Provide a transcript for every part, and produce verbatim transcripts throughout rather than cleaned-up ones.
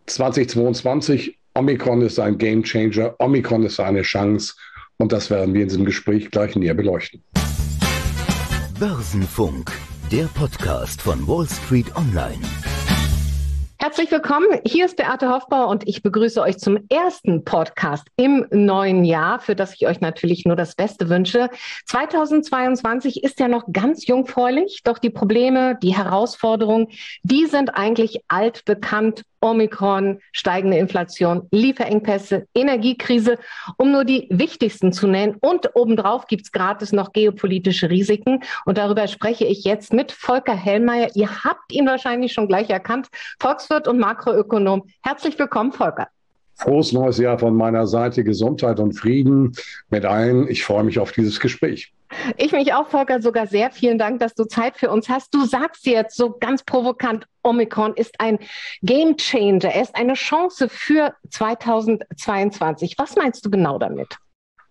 zweitausendzweiundzwanzig, Omikron ist ein Gamechanger, Omikron ist eine Chance und das werden wir in diesem Gespräch gleich näher beleuchten. Börsenfunk, der Podcast von Wall Street Online. Herzlich willkommen, hier ist Beate Hoffbauer und ich begrüße euch zum ersten Podcast im neuen Jahr, für das ich euch natürlich nur das Beste wünsche. zweitausendzweiundzwanzig ist ja noch ganz jungfräulich, doch die Probleme, die Herausforderungen, die sind eigentlich altbekannt. Omikron, steigende Inflation, Lieferengpässe, Energiekrise, um nur die wichtigsten zu nennen. Und obendrauf gibt's gratis noch geopolitische Risiken. Und darüber spreche ich jetzt mit Volker Hellmeier. Ihr habt ihn wahrscheinlich schon gleich erkannt, Volkswirt und Makroökonom. Herzlich willkommen, Volker. Frohes neues Jahr von meiner Seite, Gesundheit und Frieden mit allen. Ich freue mich auf dieses Gespräch. Ich mich auch, Volker, sogar sehr. Vielen Dank, dass du Zeit für uns hast. Du sagst jetzt so ganz provokant, Omikron ist ein Gamechanger. Er ist eine Chance für zweitausendzweiundzwanzig. Was meinst du genau damit?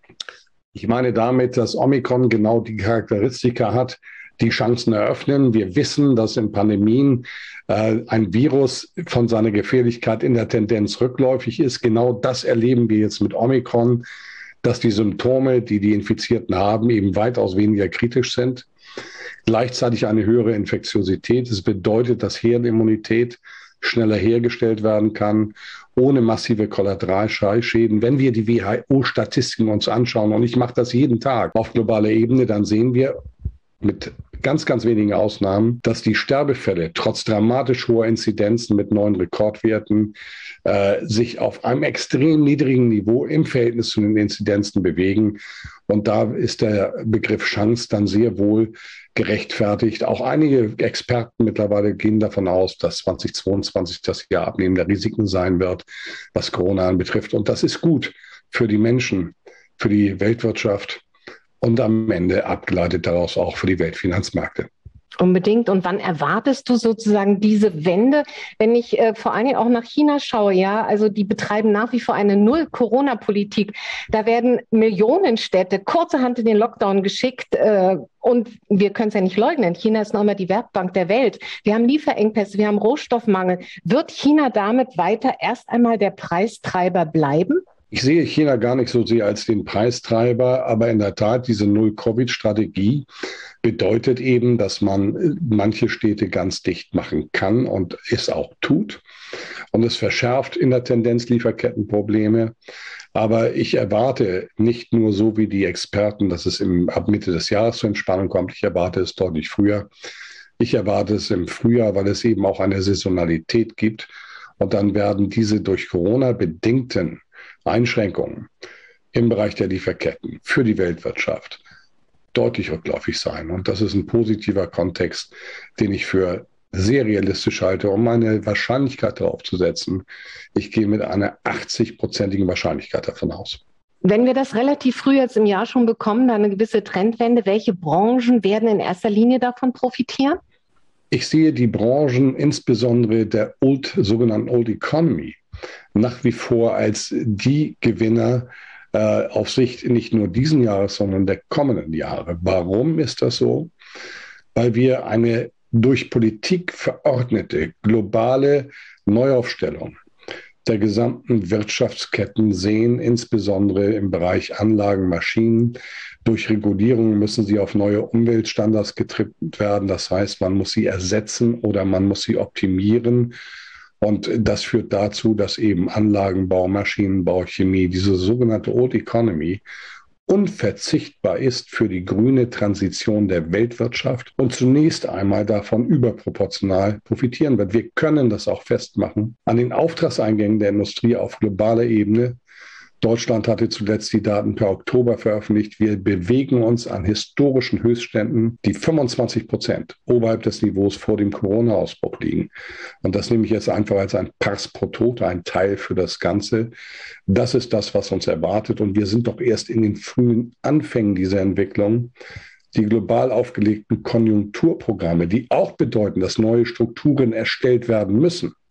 Ich meine damit, dass Omikron genau die Charakteristika hat, die Chancen eröffnen. Wir wissen, dass in Pandemien äh, ein Virus von seiner Gefährlichkeit in der Tendenz rückläufig ist. Genau das erleben wir jetzt mit Omikron, dass die Symptome, die die Infizierten haben, eben weitaus weniger kritisch sind. Gleichzeitig eine höhere Infektiosität. Das bedeutet, dass Herdenimmunität schneller hergestellt werden kann, ohne massive Kollateralschäden. Wenn wir die W H O-Statistiken uns anschauen, und ich mache das jeden Tag auf globaler Ebene, dann sehen wir mit ganz, ganz wenigen Ausnahmen, dass die Sterbefälle trotz dramatisch hoher Inzidenzen mit neuen Rekordwerten äh, sich auf einem extrem niedrigen Niveau im Verhältnis zu den Inzidenzen bewegen. Und da ist der Begriff Chance dann sehr wohl gerechtfertigt. Auch einige Experten mittlerweile gehen davon aus, dass zweitausendzweiundzwanzig das Jahr abnehmender Risiken sein wird, was Corona anbetrifft. Und das ist gut für die Menschen, für die Weltwirtschaft und am Ende abgeleitet daraus auch für die Weltfinanzmärkte. Unbedingt. Und wann erwartest du sozusagen diese Wende? Wenn ich äh, vor allen Dingen auch nach China schaue, ja, also die betreiben nach wie vor eine Null-Corona-Politik. Da werden Millionenstädte kurzerhand in den Lockdown geschickt. Äh, und wir können es ja nicht leugnen. China ist noch immer die Werkbank der Welt. Wir haben Lieferengpässe, wir haben Rohstoffmangel. Wird China damit weiter erst einmal der Preistreiber bleiben? Ich sehe China gar nicht so sehr als den Preistreiber, aber in der Tat, diese Null-Covid-Strategie bedeutet eben, dass man manche Städte ganz dicht machen kann und es auch tut. Und es verschärft in der Tendenz Lieferkettenprobleme. Aber ich erwarte nicht nur so wie die Experten, dass es im, ab Mitte des Jahres zur Entspannung kommt. Ich erwarte es deutlich früher. Ich erwarte es im Frühjahr, weil es eben auch eine Saisonalität gibt. Und dann werden diese durch Corona bedingten Einschränkungen im Bereich der Lieferketten für die Weltwirtschaft deutlich rückläufig sein. Und das ist ein positiver Kontext, den ich für sehr realistisch halte, um eine Wahrscheinlichkeit darauf zu setzen. Ich gehe mit einer achtzig-prozentigen Wahrscheinlichkeit davon aus. Wenn wir das relativ früh jetzt im Jahr schon bekommen, dann eine gewisse Trendwende, welche Branchen werden in erster Linie davon profitieren? Ich sehe die Branchen, insbesondere der Old, sogenannten Old Economy, nach wie vor als die Gewinner äh, auf Sicht nicht nur diesen Jahres, sondern der kommenden Jahre. Warum ist das so? Weil wir eine durch Politik verordnete globale Neuaufstellung der gesamten Wirtschaftsketten sehen, insbesondere im Bereich Anlagen, Maschinen. Durch Regulierung müssen sie auf neue Umweltstandards getrimmt werden. Das heißt, man muss sie ersetzen oder man muss sie optimieren. Und das führt dazu, dass eben Anlagenbau, Maschinenbau, Chemie, diese sogenannte Old Economy unverzichtbar ist für die grüne Transition der Weltwirtschaft und zunächst einmal davon überproportional profitieren wird. Wir können das auch festmachen an den Auftragseingängen der Industrie auf globaler Ebene. Deutschland hatte zuletzt die Daten per Oktober veröffentlicht. Wir bewegen uns an historischen Höchstständen, die fünfundzwanzig Prozent oberhalb des Niveaus vor dem Corona-Ausbruch liegen. Und das nehme ich jetzt einfach als ein Pars pro Toto, ein Teil für das Ganze. Das ist das, was uns erwartet. Und wir sind doch erst in den frühen Anfängen dieser Entwicklung. Die global aufgelegten Konjunkturprogramme, die auch bedeuten, dass neue Strukturen erstellt werden müssen,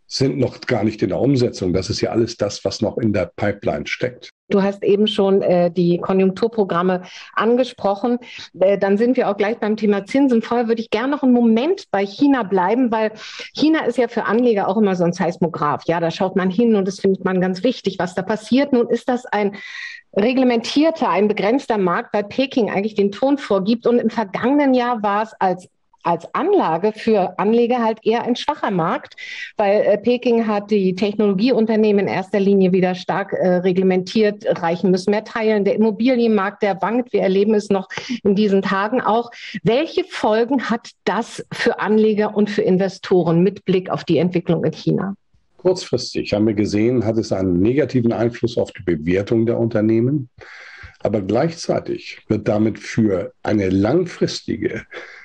sind noch gar nicht in der Umsetzung. Das ist ja alles das, was noch in der Pipeline steckt. Du hast eben schon äh, die Konjunkturprogramme angesprochen. Äh, dann sind wir auch gleich beim Thema Zinsen. Vorher würde ich gerne noch einen Moment bei China bleiben, weil China ist ja für Anleger auch immer so ein Seismograph. Ja, da schaut man hin und das findet man ganz wichtig, was da passiert. Nun ist das ein reglementierter, ein begrenzter Markt, weil Peking eigentlich den Ton vorgibt. Und im vergangenen Jahr war es als als Anlage für Anleger halt eher ein schwacher Markt, weil äh, Peking hat die Technologieunternehmen in erster Linie wieder stark äh, reglementiert, Reichen müssen mehr teilen. Der Immobilienmarkt, der wankt, wir erleben es noch in diesen Tagen auch. Welche Folgen hat das für Anleger und für Investoren mit Blick auf die Entwicklung in China? Kurzfristig haben wir gesehen, hat es einen negativen Einfluss auf die Bewertung der Unternehmen, aber gleichzeitig wird damit für eine langfristige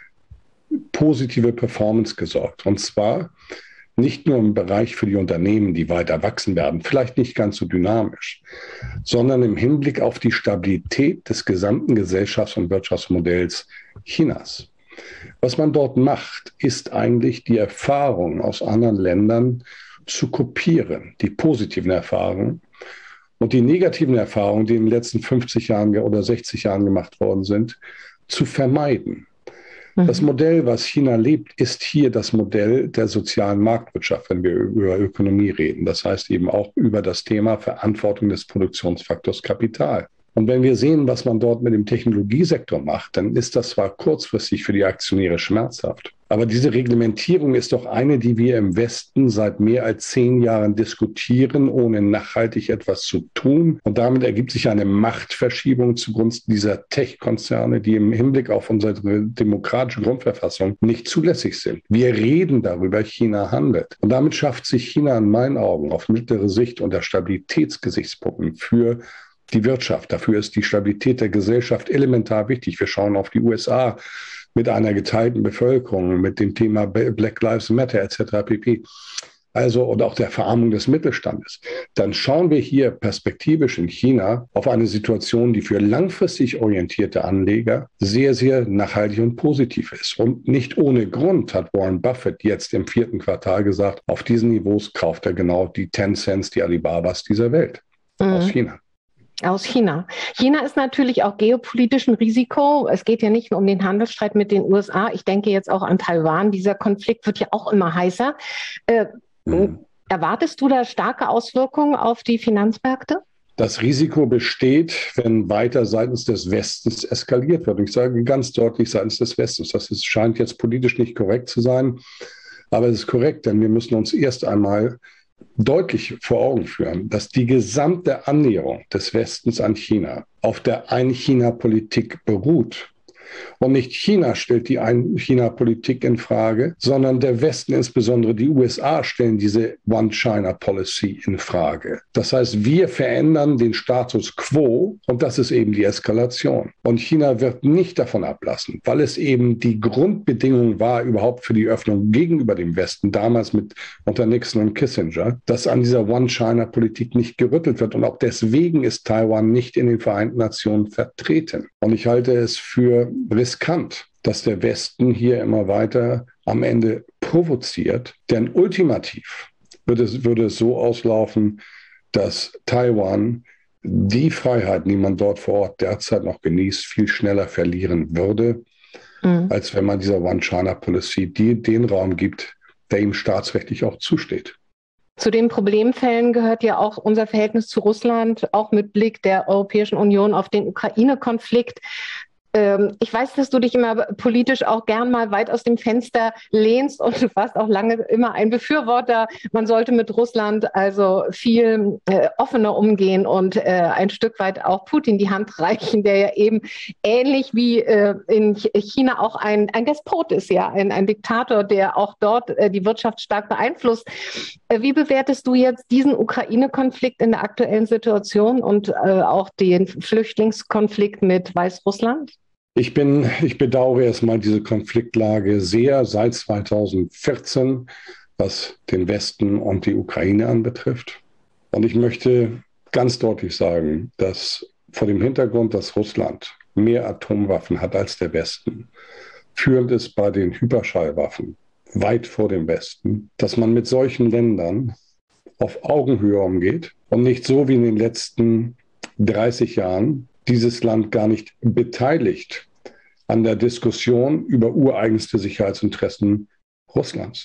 positive Performance gesorgt. Und zwar nicht nur im Bereich für die Unternehmen, die weiter wachsen werden, vielleicht nicht ganz so dynamisch, sondern im Hinblick auf die Stabilität des gesamten Gesellschafts- und Wirtschaftsmodells Chinas. Was man dort macht, ist eigentlich die Erfahrung aus anderen Ländern zu kopieren, die positiven Erfahrungen. Und die negativen Erfahrungen, die in den letzten fünfzig Jahren oder sechzig Jahren gemacht worden sind, zu vermeiden. Das Modell, was China lebt, ist hier das Modell der sozialen Marktwirtschaft, wenn wir über Ökonomie reden. Das heißt eben auch über das Thema Verantwortung des Produktionsfaktors Kapital. Und wenn wir sehen, was man dort mit dem Technologiesektor macht, dann ist das zwar kurzfristig für die Aktionäre schmerzhaft, aber diese Reglementierung ist doch eine, die wir im Westen seit mehr als zehn Jahren diskutieren, ohne nachhaltig etwas zu tun. Und damit ergibt sich eine Machtverschiebung zugunsten dieser Tech-Konzerne, die im Hinblick auf unsere demokratische Grundverfassung nicht zulässig sind. Wir reden darüber, China handelt. Und damit schafft sich China in meinen Augen auf mittlere Sicht unter Stabilitätsgesichtspunkten für die Wirtschaft. Dafür ist die Stabilität der Gesellschaft elementar wichtig. Wir schauen auf die U S A mit einer geteilten Bevölkerung, mit dem Thema Black Lives Matter et cetera pp. Also und auch der Verarmung des Mittelstandes. Dann schauen wir hier perspektivisch in China auf eine Situation, die für langfristig orientierte Anleger sehr, sehr nachhaltig und positiv ist. Und nicht ohne Grund hat Warren Buffett jetzt im vierten Quartal gesagt, auf diesen Niveaus kauft er genau die Tencents, die Alibabas dieser Welt mhm. aus China. Aus China. China ist natürlich auch geopolitisch ein Risiko. Es geht ja nicht nur um den Handelsstreit mit den U S A. Ich denke jetzt auch an Taiwan. Dieser Konflikt wird ja auch immer heißer. Äh, mhm. Erwartest du da starke Auswirkungen auf die Finanzmärkte? Das Risiko besteht, wenn weiter seitens des Westens eskaliert wird. Und ich sage ganz deutlich seitens des Westens. Das ist, scheint jetzt politisch nicht korrekt zu sein, aber es ist korrekt, denn wir müssen uns erst einmal deutlich vor Augen führen, dass die gesamte Annäherung des Westens an China auf der Ein-China-Politik beruht. Und nicht China stellt die Ein-China-Politik in Frage, sondern der Westen, insbesondere die U S A, stellen diese One-China-Policy in Frage. Das heißt, wir verändern den Status quo und das ist eben die Eskalation. Und China wird nicht davon ablassen, weil es eben die Grundbedingung war überhaupt für die Öffnung gegenüber dem Westen, damals mit unter Nixon und Kissinger, dass an dieser One-China-Politik nicht gerüttelt wird. Und auch deswegen ist Taiwan nicht in den Vereinten Nationen vertreten. Und ich halte es für riskant, dass der Westen hier immer weiter am Ende provoziert. Denn ultimativ würde es, würde es so auslaufen, dass Taiwan die Freiheiten, die man dort vor Ort derzeit noch genießt, viel schneller verlieren würde, mhm. als wenn man dieser One-China-Policy die, den Raum gibt, der ihm staatsrechtlich auch zusteht. Zu den Problemfällen gehört ja auch unser Verhältnis zu Russland, auch mit Blick der Europäischen Union auf den Ukraine-Konflikt. Ich weiß, dass du dich immer politisch auch gern mal weit aus dem Fenster lehnst und du warst auch lange immer ein Befürworter. Man sollte mit Russland also viel äh, offener umgehen und äh, ein Stück weit auch Putin die Hand reichen, der ja eben ähnlich wie äh, in China auch ein, ein Despot ist, ja, ein, ein Diktator, der auch dort äh, die Wirtschaft stark beeinflusst. Äh, wie bewertest du jetzt diesen Ukraine-Konflikt in der aktuellen Situation und äh, auch den Flüchtlingskonflikt mit Weißrussland? Ich bin, ich bedauere erstmal diese Konfliktlage sehr seit zweitausendvierzehn, was den Westen und die Ukraine anbetrifft. Und ich möchte ganz deutlich sagen, dass vor dem Hintergrund, dass Russland mehr Atomwaffen hat als der Westen, führend ist bei den Hyperschallwaffen, weit vor dem Westen, dass man mit solchen Ländern auf Augenhöhe umgeht und nicht so wie in den letzten dreißig Jahren dieses Land gar nicht beteiligt an der Diskussion über ureigenste Sicherheitsinteressen Russlands.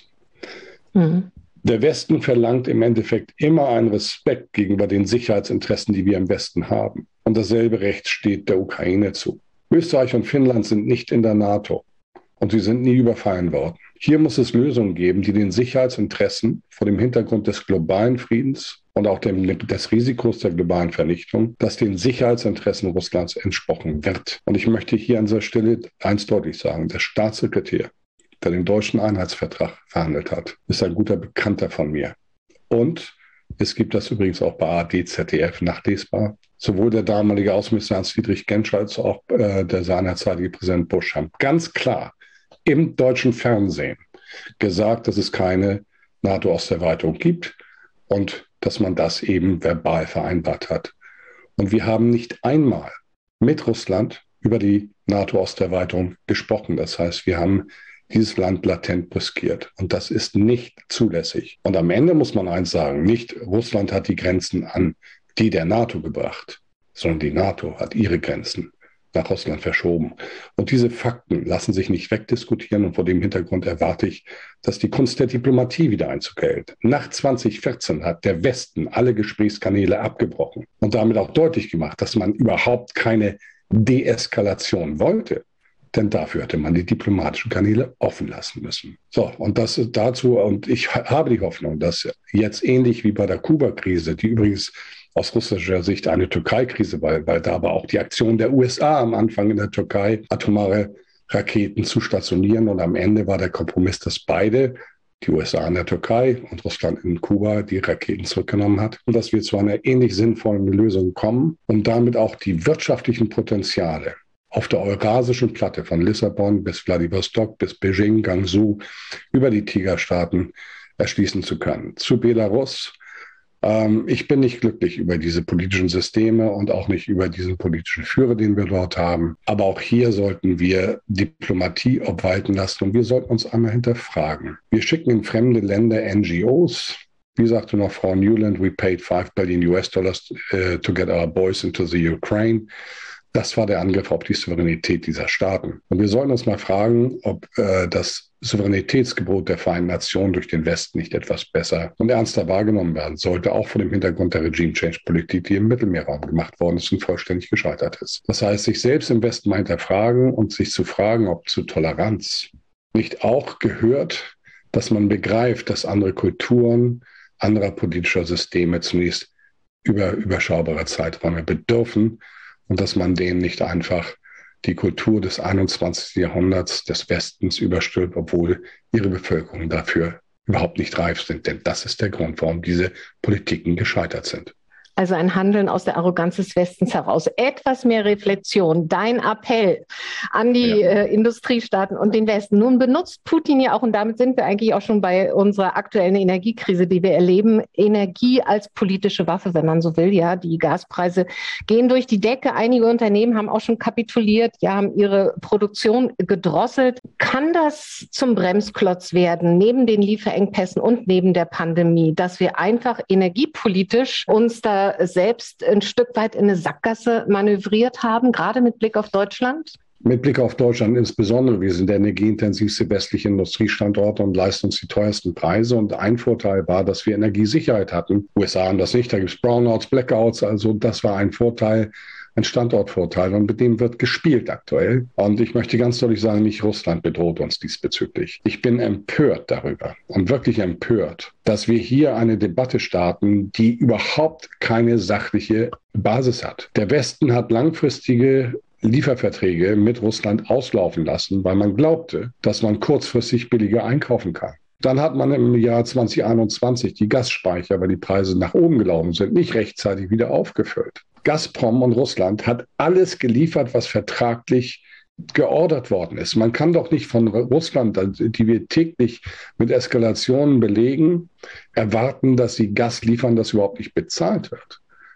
Mhm. Der Westen verlangt im Endeffekt immer einen Respekt gegenüber den Sicherheitsinteressen, die wir im Westen haben. Und dasselbe Recht steht der Ukraine zu. Österreich und Finnland sind nicht in der NATO und sie sind nie überfallen worden. Hier muss es Lösungen geben, die den Sicherheitsinteressen vor dem Hintergrund des globalen Friedens und auch dem, des Risikos der globalen Vernichtung, dass den Sicherheitsinteressen Russlands entsprochen wird. Und ich möchte hier an dieser Stelle eins deutlich sagen: Der Staatssekretär, der den deutschen Einheitsvertrag verhandelt hat, ist ein guter Bekannter von mir. Und es gibt das übrigens auch bei A R D, Z D F nachlesbar. Sowohl der damalige Außenminister Hans-Dietrich Genscher als auch äh, der seinerzeitige Präsident Bush haben ganz klar im deutschen Fernsehen gesagt, dass es keine NATO-Osterweiterung gibt und dass man das eben verbal vereinbart hat. Und wir haben nicht einmal mit Russland über die NATO-Osterweiterung gesprochen. Das heißt, wir haben dieses Land latent brüskiert. Und das ist nicht zulässig. Und am Ende muss man eins sagen: Nicht Russland hat die Grenzen an die der NATO gebracht, sondern die NATO hat ihre Grenzen nach Russland verschoben. Und diese Fakten lassen sich nicht wegdiskutieren. Und vor dem Hintergrund erwarte ich, dass die Kunst der Diplomatie wieder Einzug hält. Nach zwanzig vierzehn hat der Westen alle Gesprächskanäle abgebrochen und damit auch deutlich gemacht, dass man überhaupt keine Deeskalation wollte. Denn dafür hätte man die diplomatischen Kanäle offen lassen müssen. So, und das dazu, und ich habe die Hoffnung, dass jetzt ähnlich wie bei der Kuba-Krise, die übrigens aus russischer Sicht eine Türkei-Krise war, weil da aber auch die Aktion der U S A am Anfang in der Türkei, atomare Raketen zu stationieren, und am Ende war der Kompromiss, dass beide, die U S A in der Türkei und Russland in Kuba, die Raketen zurückgenommen hat, und dass wir zu einer ähnlich sinnvollen Lösung kommen und damit auch die wirtschaftlichen Potenziale auf der eurasischen Platte von Lissabon bis Vladivostok, bis Beijing, Guangzhou, über die Tigerstaaten erschließen zu können. Zu Belarus: ähm, ich bin nicht glücklich über diese politischen Systeme und auch nicht über diesen politischen Führer, den wir dort haben. Aber auch hier sollten wir Diplomatie obwalten lassen und wir sollten uns einmal hinterfragen. Wir schicken in fremde Länder N G Os. Wie sagte noch Frau Newland, we paid five billion U S dollars uh, to get our boys into the Ukraine. Das war der Angriff auf die Souveränität dieser Staaten. Und wir sollten uns mal fragen, ob äh, das Souveränitätsgebot der Vereinten Nationen durch den Westen nicht etwas besser und ernster wahrgenommen werden sollte, auch vor dem Hintergrund der Regime-Change-Politik, die im Mittelmeerraum gemacht worden ist und vollständig gescheitert ist. Das heißt, sich selbst im Westen mal hinterfragen und sich zu fragen, ob zu Toleranz nicht auch gehört, dass man begreift, dass andere Kulturen, anderer politischer Systeme zunächst über überschaubare Zeiträume bedürfen, und dass man denen nicht einfach die Kultur des einundzwanzigsten Jahrhunderts des Westens überstülpt, obwohl ihre Bevölkerung dafür überhaupt nicht reif sind. Denn das ist der Grund, warum diese Politiken gescheitert sind. Also ein Handeln aus der Arroganz des Westens heraus. Etwas mehr Reflexion. Dein Appell an die ja. äh, Industriestaaten und den Westen. Nun benutzt Putin ja auch, und damit sind wir eigentlich auch schon bei unserer aktuellen Energiekrise, die wir erleben, Energie als politische Waffe, wenn man so will. Ja, die Gaspreise gehen durch die Decke. Einige Unternehmen haben auch schon kapituliert, ja, haben ihre Produktion gedrosselt. Kann das zum Bremsklotz werden, neben den Lieferengpässen und neben der Pandemie, dass wir einfach energiepolitisch uns da selbst ein Stück weit in eine Sackgasse manövriert haben, gerade mit Blick auf Deutschland? Mit Blick auf Deutschland insbesondere. Wir sind der energieintensivste westliche Industriestandort und leisten uns die teuersten Preise. Und ein Vorteil war, dass wir Energiesicherheit hatten. U S A haben das nicht, da gibt es Brownouts, Blackouts. Also das war ein Vorteil, ein Standortvorteil. Und mit dem wird gespielt aktuell. Und ich möchte ganz deutlich sagen, nicht Russland bedroht uns diesbezüglich. Ich bin empört darüber und wirklich empört, dass wir hier eine Debatte starten, die überhaupt keine sachliche Basis hat. Der Westen hat langfristige Lieferverträge mit Russland auslaufen lassen, weil man glaubte, dass man kurzfristig billiger einkaufen kann. Dann hat man im Jahr zwanzig einundzwanzig die Gasspeicher, weil die Preise nach oben gelaufen sind, nicht rechtzeitig wieder aufgefüllt. Gazprom und Russland hat alles geliefert, was vertraglich geordert worden ist. Man kann doch nicht von Russland, die wir täglich mit Eskalationen belegen, erwarten, dass sie Gas liefern, das überhaupt nicht bezahlt wird.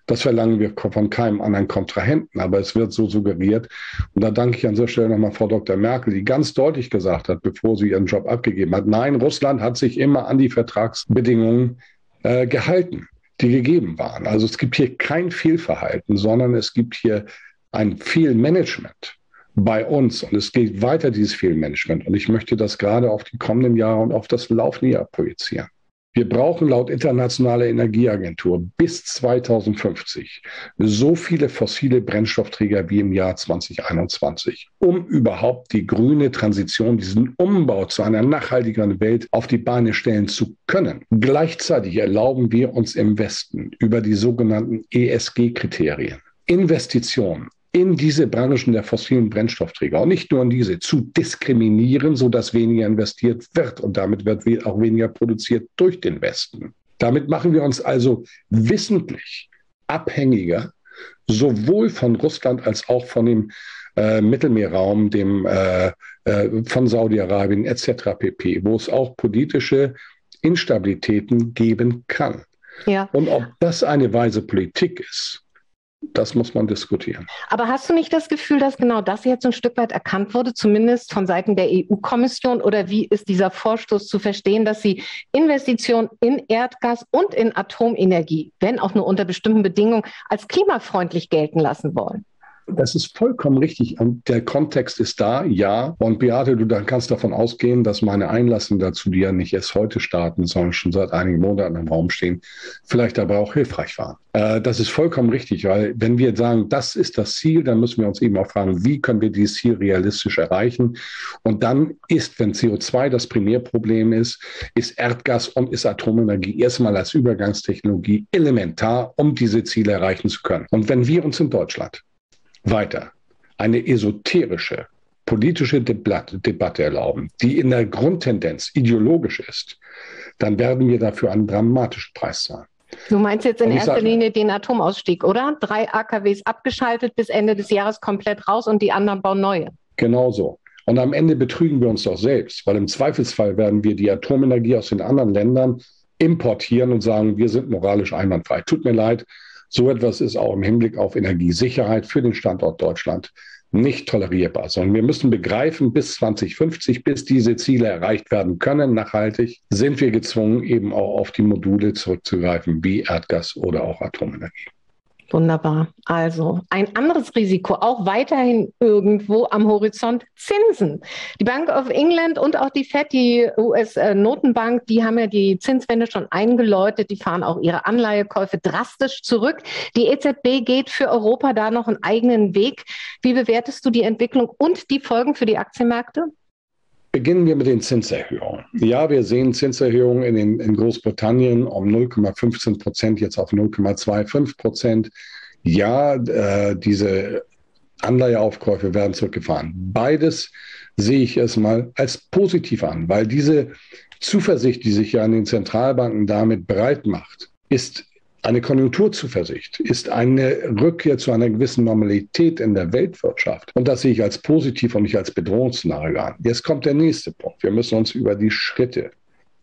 Das verlangen wir von keinem anderen Kontrahenten, aber es wird so suggeriert. Und da danke ich an dieser Stelle nochmal Frau Doktor Merkel, die ganz deutlich gesagt hat, bevor sie ihren Job abgegeben hat, nein, Russland hat sich immer an die Vertragsbedingungen äh, gehalten, die gegeben waren. Also es gibt hier kein Fehlverhalten, sondern es gibt hier ein Fehlmanagement bei uns. Und es geht weiter, dieses Fehlmanagement. Und ich möchte das gerade auf die kommenden Jahre und auf das laufende Jahr projizieren. Wir brauchen laut Internationaler Energieagentur bis zweitausendfünfzig so viele fossile Brennstoffträger wie im Jahr zwanzig einundzwanzig, um überhaupt die grüne Transition, diesen Umbau zu einer nachhaltigeren Welt auf die Beine stellen zu können. Gleichzeitig erlauben wir uns im Westen über die sogenannten E S G-Kriterien Investitionen in diese Branchen der fossilen Brennstoffträger und nicht nur in diese zu diskriminieren, sodass weniger investiert wird und damit wird auch weniger produziert durch den Westen. Damit machen wir uns also wissentlich abhängiger, sowohl von Russland als auch von dem äh, Mittelmeerraum, dem, äh, äh, von Saudi-Arabien et cetera pp., wo es auch politische Instabilitäten geben kann. Ja. Und ob das eine weise Politik ist, das muss man diskutieren. Aber hast du nicht das Gefühl, dass genau das jetzt ein Stück weit erkannt wurde, zumindest von Seiten der E U-Kommission? Oder wie ist dieser Vorstoß zu verstehen, dass sie Investitionen in Erdgas und in Atomenergie, wenn auch nur unter bestimmten Bedingungen, als klimafreundlich gelten lassen wollen? Das ist vollkommen richtig. Und der Kontext ist da, ja. Und Beate, du kannst davon ausgehen, dass meine Einlassungen dazu, die ja nicht erst heute starten, sondern schon seit einigen Monaten im Raum stehen, vielleicht aber auch hilfreich waren. Äh, das ist vollkommen richtig, weil wenn wir sagen, das ist das Ziel, dann müssen wir uns eben auch fragen, wie können wir dieses Ziel realistisch erreichen? Und dann ist, wenn C O zwei das Primärproblem ist, ist Erdgas und ist Atomenergie erstmal als Übergangstechnologie elementar, um diese Ziele erreichen zu können. Und wenn wir uns in Deutschland weiter eine esoterische politische Debatte, Debatte erlauben, die in der Grundtendenz ideologisch ist, dann werden wir dafür einen dramatischen Preis zahlen. Du meinst jetzt in erster sag, Linie den Atomausstieg, oder? Drei A K Ws abgeschaltet, bis Ende des Jahres komplett raus und die anderen bauen neue. Genau so. Und am Ende betrügen wir uns doch selbst, weil im Zweifelsfall werden wir die Atomenergie aus den anderen Ländern importieren und sagen, wir sind moralisch einwandfrei. Tut mir leid. So etwas ist auch im Hinblick auf Energiesicherheit für den Standort Deutschland nicht tolerierbar, sondern wir müssen begreifen, bis zwanzig fünfzig, bis diese Ziele erreicht werden können, nachhaltig, sind wir gezwungen, eben auch auf die Module zurückzugreifen, wie Erdgas oder auch Atomenergie. Wunderbar. Also ein anderes Risiko, auch weiterhin irgendwo am Horizont, Zinsen. Die Bank of England und auch die Fed, die U S-Notenbank, die haben ja die Zinswende schon eingeläutet. Die fahren auch ihre Anleihekäufe drastisch zurück. Die E Z B geht für Europa da noch einen eigenen Weg. Wie bewertest du die Entwicklung und die Folgen für die Aktienmärkte? Beginnen wir mit den Zinserhöhungen. Ja, wir sehen Zinserhöhungen in, den, in Großbritannien um null Komma fünfzehn Prozent, jetzt auf null Komma fünfundzwanzig Prozent. Ja, äh, diese Anleiheaufkäufe werden zurückgefahren. Beides sehe ich erstmal als positiv an, weil diese Zuversicht, die sich ja an den Zentralbanken damit breit macht, ist eine Konjunkturzuversicht, ist eine Rückkehr zu einer gewissen Normalität in der Weltwirtschaft. Und das sehe ich als positiv und nicht als Bedrohungsszenario an. Jetzt kommt der nächste Punkt. Wir müssen uns über die Schritte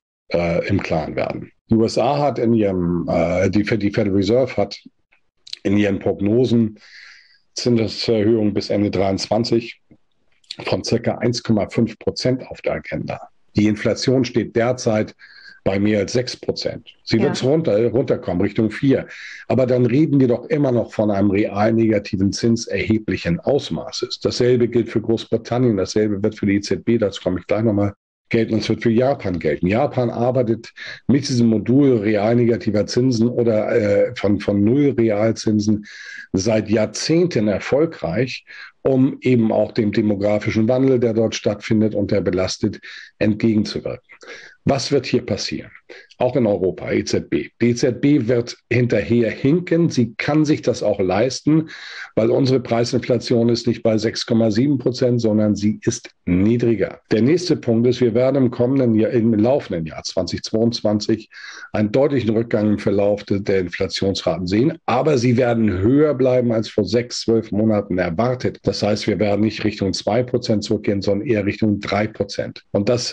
äh, im Klaren werden. Die U S A hat in ihrem, äh, die, die Federal Reserve hat in ihren Prognosen Zinserhöhungen bis Ende dreiundzwanzig von circa eins Komma fünf Prozent auf der Agenda. Die Inflation steht derzeit bei mehr als sechs Prozent. Sie ja. wird runter, runterkommen, Richtung vier. Aber dann reden wir doch immer noch von einem real negativen Zins erheblichen Ausmaßes. Dasselbe gilt für Großbritannien, dasselbe wird für die E Z B, dazu komme ich gleich nochmal, gelten und es wird für Japan gelten. Japan arbeitet mit diesem Modul real negativer Zinsen oder äh, von, von Null Realzinsen seit Jahrzehnten erfolgreich, um eben auch dem demografischen Wandel, der dort stattfindet und der belastet, entgegenzuwirken. Was wird hier passieren? Auch in Europa, E Z B. Die E Z B wird hinterher hinken. Sie kann sich das auch leisten, weil unsere Preisinflation ist nicht bei sechs Komma sieben Prozent, sondern sie ist niedriger. Der nächste Punkt ist, wir werden im kommenden Jahr, im laufenden Jahr zweitausendzweiundzwanzig einen deutlichen Rückgang im Verlauf der Inflationsraten sehen. Aber sie werden höher bleiben als vor sechs, zwölf Monaten erwartet. Das heißt, wir werden nicht Richtung zwei Prozent zurückgehen, sondern eher Richtung drei Prozent. Und das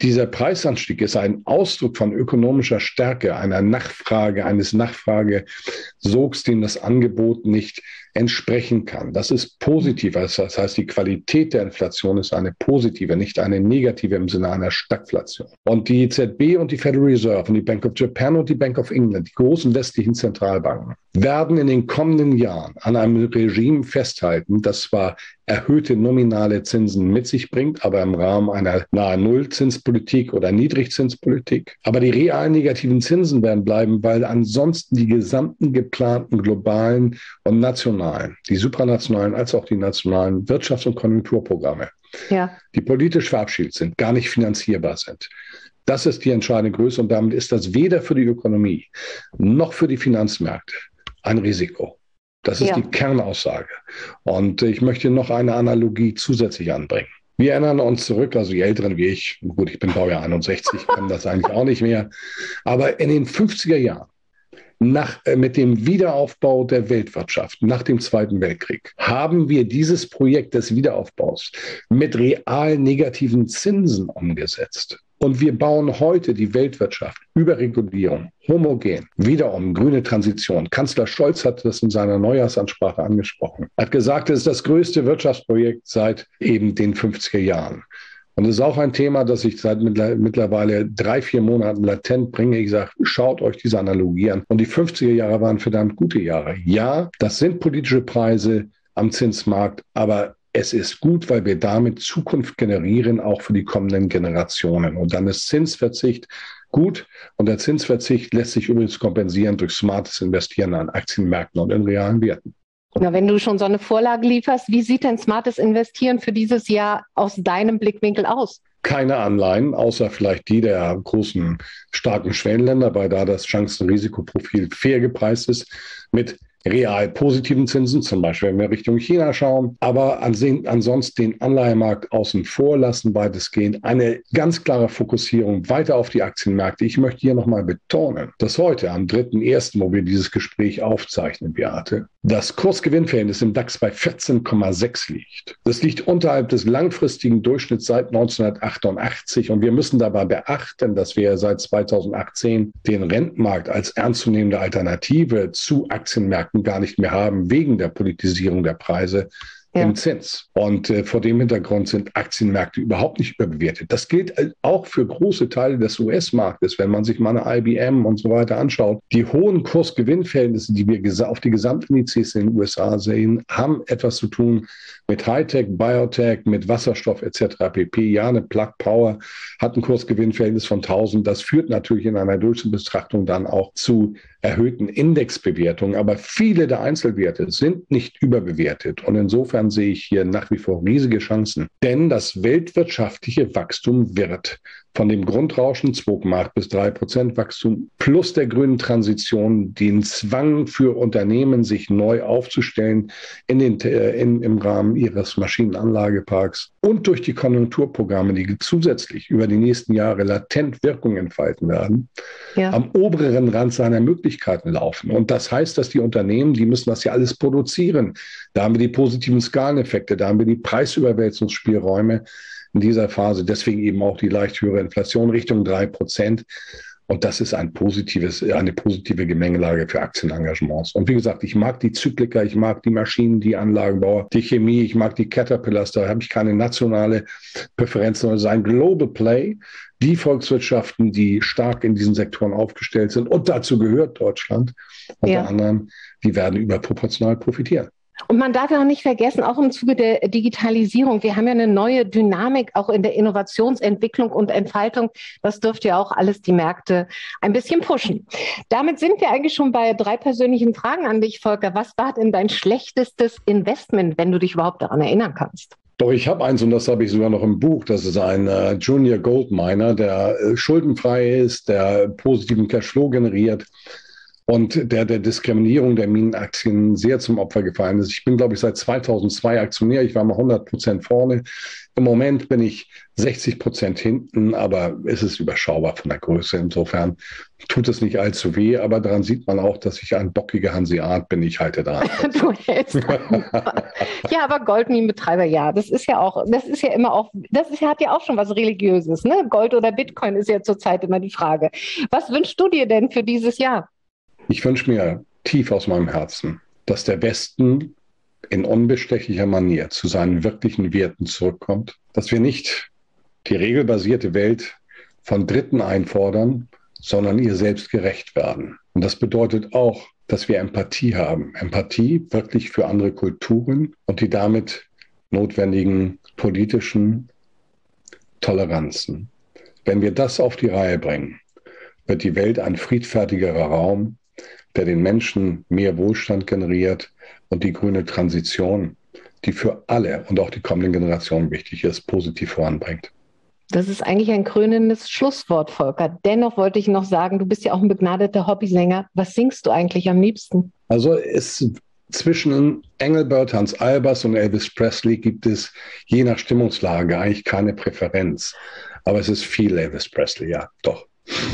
Dieser Preisanstieg ist ein Ausdruck von ökonomischer Stärke, einer Nachfrage, eines Nachfragesogs, dem das Angebot nicht entsprechen kann. Das ist positiv. Das heißt, die Qualität der Inflation ist eine positive, nicht eine negative im Sinne einer Stagflation. Und die E Z B und die Federal Reserve und die Bank of Japan und die Bank of England, die großen westlichen Zentralbanken, werden in den kommenden Jahren an einem Regime festhalten, das zwar erhöhte nominale Zinsen mit sich bringt, aber im Rahmen einer nahe Nullzinspolitik oder Niedrigzinspolitik. Aber die real negativen Zinsen werden bleiben, weil ansonsten die gesamten geplanten globalen und nationalen, die supranationalen als auch die nationalen Wirtschafts- und Konjunkturprogramme, ja, die politisch verabschiedet sind, gar nicht finanzierbar sind. Das ist die entscheidende Größe und damit ist das weder für die Ökonomie noch für die Finanzmärkte ein Risiko. Das ist ja die Kernaussage. Und ich möchte noch eine Analogie zusätzlich anbringen. Wir erinnern uns zurück, also die Älteren wie ich, gut, ich bin Baujahr einundsechzig, kann das eigentlich auch nicht mehr, aber in den fünfziger Jahren, nach, äh, mit dem Wiederaufbau der Weltwirtschaft nach dem Zweiten Weltkrieg, haben wir dieses Projekt des Wiederaufbaus mit real negativen Zinsen umgesetzt. Und wir bauen heute die Weltwirtschaft über Regulierung, homogen, wieder um, grüne Transition. Kanzler Scholz hat das in seiner Neujahrsansprache angesprochen. Er hat gesagt, es ist das größte Wirtschaftsprojekt seit eben den fünfziger Jahren. Und es ist auch ein Thema, das ich seit mittlerweile drei, vier Monaten latent bringe. Ich sage, schaut euch diese Analogie an. Und die fünfziger Jahre waren verdammt gute Jahre. Ja, das sind politische Preise am Zinsmarkt, aber es ist gut, weil wir damit Zukunft generieren, auch für die kommenden Generationen. Und dann ist Zinsverzicht gut. Und der Zinsverzicht lässt sich übrigens kompensieren durch smartes Investieren an Aktienmärkten und in realen Werten. Na, wenn du schon so eine Vorlage lieferst, wie sieht denn smartes Investieren für dieses Jahr aus deinem Blickwinkel aus? Keine Anleihen, außer vielleicht die der großen, starken Schwellenländer, weil da das Chancen-Risikoprofil fair gepreist ist, mit real positiven Zinsen, zum Beispiel wenn wir Richtung China schauen, aber ansonsten den Anleihemarkt außen vor lassen, weitestgehend. Eine ganz klare Fokussierung weiter auf die Aktienmärkte. Ich möchte hier nochmal betonen, dass heute am dritten ersten, wo wir dieses Gespräch aufzeichnen, Beate, das Kursgewinnverhältnis im DAX bei vierzehn Komma sechs liegt. Das liegt unterhalb des langfristigen Durchschnitts seit neunzehnhundertachtundachtzig und wir müssen dabei beachten, dass wir seit zweitausendachtzehn den Rentenmarkt als ernstzunehmende Alternative zu Aktienmärkten gar nicht mehr haben, wegen der Politisierung der Preise ja. im Zins. Und äh, vor dem Hintergrund sind Aktienmärkte überhaupt nicht überbewertet. Das gilt auch für große Teile des U S-Marktes, wenn man sich mal eine I B M und so weiter anschaut. Die hohen Kursgewinnverhältnisse, die wir auf die Gesamtindizes in den U S A sehen, haben etwas zu tun mit Hightech, Biotech, mit Wasserstoff et cetera pp. Ja, eine Plug Power hat ein Kursgewinnverhältnis von tausend. Das führt natürlich in einer Durchschnittsbetrachtung dann auch zu erhöhten Indexbewertungen. Aber viele der Einzelwerte sind nicht überbewertet. Und insofern sehe ich hier nach wie vor riesige Chancen. Denn das weltwirtschaftliche Wachstum wird von dem Grundrauschen zwei Komma acht bis drei Prozent Wachstum plus der grünen Transition, den Zwang für Unternehmen, sich neu aufzustellen in den, in, im Rahmen ihres Maschinenanlageparks und durch die Konjunkturprogramme, die zusätzlich über die nächsten Jahre latent Wirkung entfalten werden, ja. am oberen Rand seiner Möglichkeiten laufen. Und das heißt, dass die Unternehmen, die müssen das ja alles produzieren. Da haben wir die positiven Skaleneffekte, da haben wir die Preisüberwälzungsspielräume in dieser Phase, deswegen eben auch die leicht höhere Inflation Richtung drei Prozent. Und das ist ein positives, eine positive Gemengelage für Aktienengagements. Und wie gesagt, ich mag die Zykliker, ich mag die Maschinen, die Anlagenbauer, die Chemie, ich mag die Caterpillars, da habe ich keine nationale Präferenz, sondern es ist ein Global Play. Die Volkswirtschaften, die stark in diesen Sektoren aufgestellt sind, und dazu gehört Deutschland, unter ja. anderem, die werden überproportional profitieren. Und man darf ja auch nicht vergessen, auch im Zuge der Digitalisierung, wir haben ja eine neue Dynamik auch in der Innovationsentwicklung und Entfaltung. Das dürfte ja auch alles die Märkte ein bisschen pushen. Damit sind wir eigentlich schon bei drei persönlichen Fragen an dich, Volker. Was war denn dein schlechtestes Investment, wenn du dich überhaupt daran erinnern kannst? Doch, ich habe eins und das habe ich sogar noch im Buch. Das ist ein äh, Junior Gold Miner, der äh, schuldenfrei ist, der positiven Cashflow generiert. und der der Diskriminierung der Minenaktien sehr zum Opfer gefallen ist. Ich bin, glaube ich, seit zweitausendzwei Aktionär. Ich war mal hundert Prozent vorne. Im Moment bin ich sechzig Prozent hinten, aber es ist überschaubar von der Größe. Insofern tut es nicht allzu weh, aber daran sieht man auch, dass ich ein bockiger Hanseat bin. Ich halte daran. Du hältst daran. Ja, aber Goldminenbetreiber, ja, das ist ja auch, das ist ja immer auch, das ist, hat ja auch schon was Religiöses, ne? Gold oder Bitcoin ist ja zurzeit immer die Frage. Was wünschst du dir denn für dieses Jahr? Ich wünsche mir tief aus meinem Herzen, dass der Westen in unbestechlicher Manier zu seinen wirklichen Werten zurückkommt, dass wir nicht die regelbasierte Welt von Dritten einfordern, sondern ihr selbst gerecht werden. Und das bedeutet auch, dass wir Empathie haben. Empathie wirklich für andere Kulturen und die damit notwendigen politischen Toleranzen. Wenn wir das auf die Reihe bringen, wird die Welt ein friedfertigerer Raum, der den Menschen mehr Wohlstand generiert und die grüne Transition, die für alle und auch die kommenden Generationen wichtig ist, positiv voranbringt. Das ist eigentlich ein krönendes Schlusswort, Volker. Dennoch wollte ich noch sagen, du bist ja auch ein begnadeter Hobbysänger. Was singst du eigentlich am liebsten? Also es, zwischen Engelbert, Hans Albers und Elvis Presley gibt es je nach Stimmungslage eigentlich keine Präferenz. Aber es ist viel Elvis Presley, ja, doch.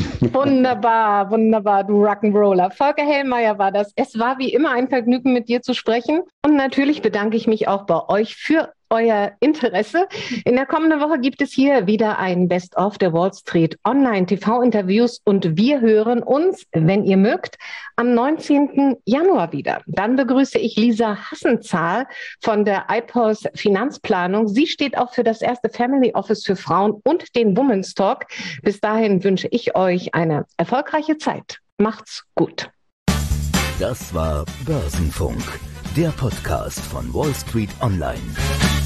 Wunderbar, wunderbar, du Rock'n'Roller. Volker Hellmeier war das. Es war wie immer ein Vergnügen, mit dir zu sprechen. Und natürlich bedanke ich mich auch bei euch für euer Interesse. In der kommenden Woche gibt es hier wieder ein Best-of der Wall Street Online-T V-Interviews und wir hören uns, wenn ihr mögt, am neunzehnten Januar wieder. Dann begrüße ich Lisa Hassenzahl von der I P O S Finanzplanung. Sie steht auch für das erste Family Office für Frauen und den Women's Talk. Bis dahin wünsche ich euch eine erfolgreiche Zeit. Macht's gut. Das war Börsenfunk, der Podcast von Wall Street Online.